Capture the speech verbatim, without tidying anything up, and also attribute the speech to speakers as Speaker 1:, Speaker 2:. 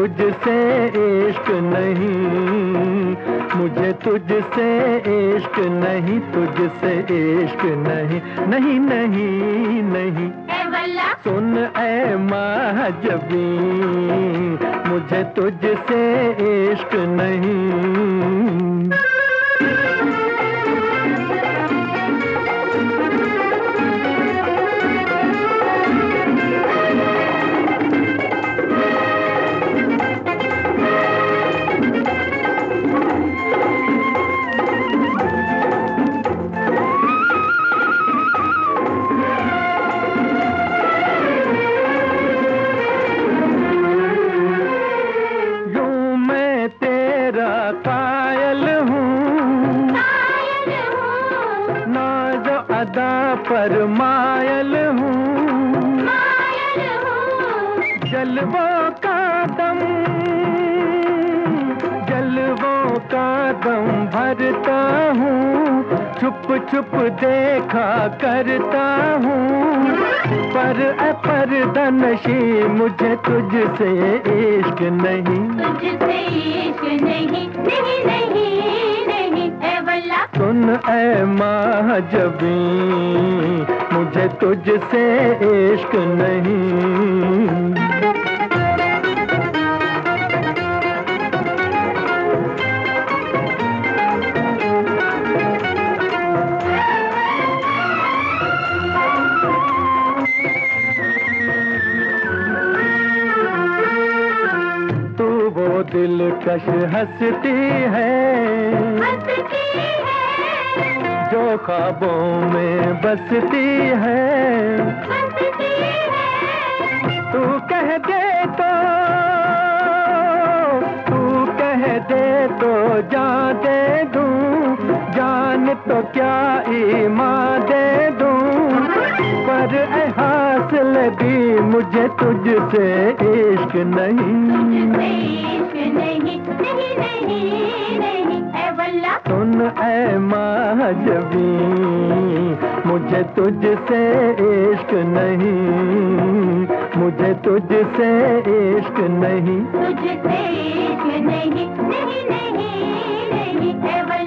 Speaker 1: तुझसे इश्क नहीं, मुझे तुझसे इश्क नहीं, तुझसे इश्क नहीं, नहीं नहीं नहीं। सुन ऐ महजबी, मुझे तुझसे इश्क नहीं। कायल हूँ, नाज़ अदा पर मायल हूँ, जलवों का दम, जलवों का दम भरता हूँ, छुप छुप देखा करता हूँ, पर ए पर्दा नशी मुझे तुझसे इश्क नहीं,
Speaker 2: तुझसे इश्क नहीं, नहीं नहीं नहीं ऐ वल्ला।
Speaker 1: सुन ऐ महजबी, मुझे तुझसे इश्क नहीं। दिलकश हंसती है,
Speaker 2: हंसती है,
Speaker 1: जो ख्वाबों में बसती है,
Speaker 2: बसती है।
Speaker 1: तू कह दे तो, तू कह दे तो जान दे दूं, जान तो क्या ईमान दे दूं, पर ए हासिल दी मुझे तुझसे इश्क नहीं, सुन ऐ महजबी, मुझे तुझसे इश्क नहीं, मुझे तुझसे इश्क नहीं,
Speaker 2: तुझसे इश्क नहीं, नहीं नहीं नहीं ऐ